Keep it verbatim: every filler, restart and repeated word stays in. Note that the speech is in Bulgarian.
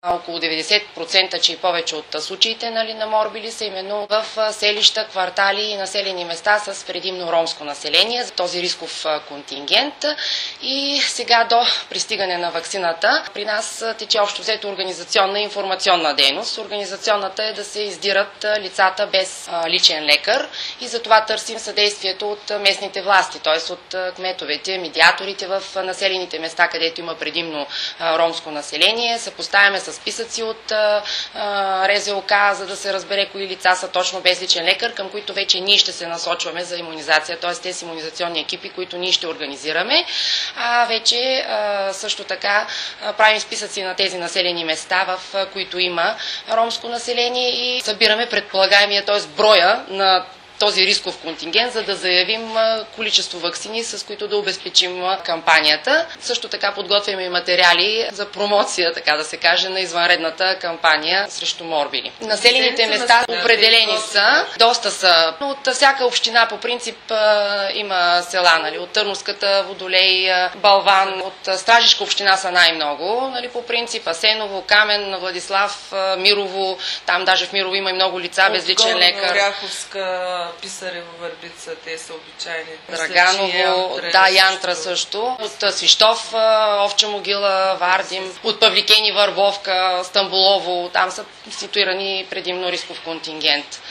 Около деветдесет процента, че и повече от случаите, нали, на морбили са именно в селища, квартали и населени места с предимно ромско население, за този рисков контингент. И сега до пристигане на ваксината при нас тече общо взето организационна и информационна дейност. Организационната е да се издират лицата без личен лекар и затова търсим съдействието от местните власти, т.е. от кметовете, медиаторите в населените места, където има предимно ромско население. Съпоставяме с списъци от РЗОК, за да се разбере кои лица са точно без личен лекар, към които вече ние ще се насочваме за имунизация, т.е. тези имунизационни екипи, които ние ще организираме. А вече също така правим списъци на тези населени места, в които има ромско население и събираме предполагаемия, т.е. броя на този рисков контингент, за да заявим количество ваксини, с които да обезпечим кампанията. Също така подготвяме и материали за промоция, така да се каже, на извънредната кампания срещу морбили. Населените места определени са, доста са. От всяка община по принцип има села, нали, от Търновската, Водолей, Балван, от Стражишка община са най-много, нали, по принцип Асеново, Камен, Владислав, Мирово, там даже в Мирово има и много лица без личен лекар. Писарево, Върбица, те са обичайни. Драганово, Янтра, да, Янтра също. От Свищов, Овча могила, Вардим, от Павликени, Върбовка, Стамбулово, там са ситуирани предимно рисков контингент.